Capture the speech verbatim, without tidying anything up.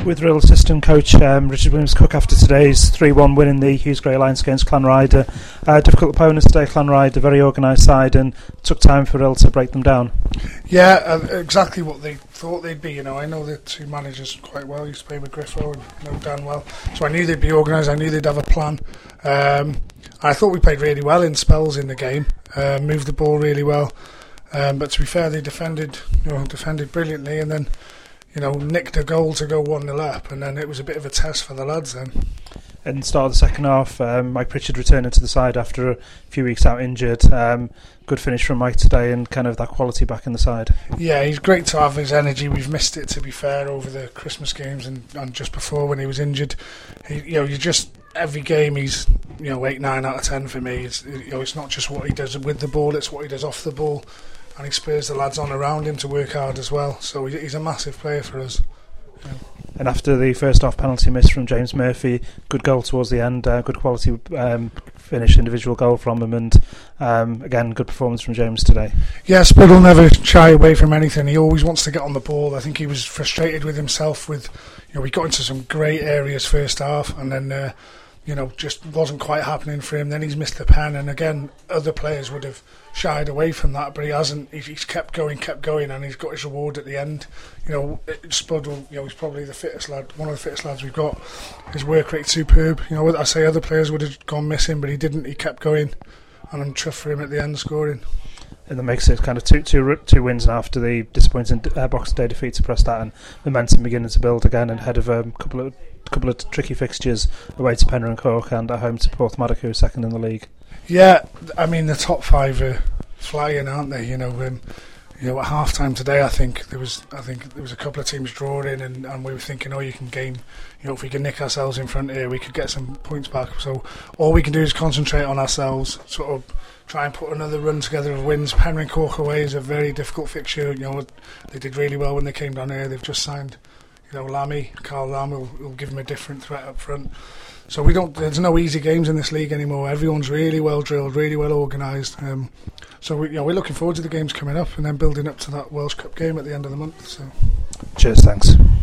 with Real assistant coach um, Richard Williams-Cook after today's three one win in the Hughes Grey Alliance against Clanrider. Uh, difficult opponents today, Clanrider, very organised side, and took time for Real to break them down. Yeah, uh, exactly what they thought they'd be. You know, I know the two managers quite well. I used to play with Griffo and know Dan well, so I knew they'd be organised. I knew they'd have a plan. Um, I thought we played really well in spells in the game, uh, moved the ball really well. Um, but to be fair, they defended, you know, defended brilliantly, and then, you know, nicked a goal to go one nil up, and then it was a bit of a test for the lads then. In the start of the second half, um, Mike Pritchard returning to the side after a few weeks out injured. Um, good finish from Mike today, and kind of that quality back in the side. Yeah, he's great to have his energy. We've missed it, to be fair, over the Christmas games and, and just before when he was injured. He, you know, you just every game he's, you know, eight nine out of ten for me. It's, you know, it's not just what he does with the ball; it's what he does off the ball. And he spurs the lads on around him to work hard as well. So he's a massive player for us. Yeah. And after the first half penalty miss from James Murphy, good goal towards the end, uh, good quality um, finish, individual goal from him, and um, again, good performance from James today. Yeah, Spud will never shy away from anything. He always wants to get on the ball. I think he was frustrated with himself with, you know, we got into some great areas first half, and then uh, you know, just wasn't quite happening for him. Then he's missed the pen, and again, other players would have shied away from that, but he hasn't. He's kept going, kept going, and he's got his reward at the end. You know, Spud, will, you know, he's probably the fittest lad, one of the fittest lads we've got. His work rate's superb. You know, I say other players would have gone missing, but he didn't. He kept going, and I'm chuffed for him at the end scoring. And that makes it kind of two, two, two wins after the disappointing uh, Boxing Day defeat to Prestat, and momentum beginning to build again ahead of a um, couple of couple of tricky fixtures away to Penryn Coch and at home to Porthmadog, who are second in the league. Yeah, I mean the top five are flying, aren't they? You know, um, you know, at half time today, I think there was, I think there was a couple of teams drawing, and, and we were thinking, oh, you can game, you know, if we can nick ourselves in front here, we could get some points back. So all we can do is concentrate on ourselves, sort of try and put another run together of wins. Penryn Coch away is a very difficult fixture. You know, they did really well when they came down here. They've just signed, you know, Lammy, Carl Lamb will, will give them a different threat up front. So we don't. There's no easy games in this league anymore. Everyone's really well drilled, really well organised. Um, so we, you know, we're looking forward to the games coming up and then building up to that Welsh Cup game at the end of the month. So, cheers, thanks.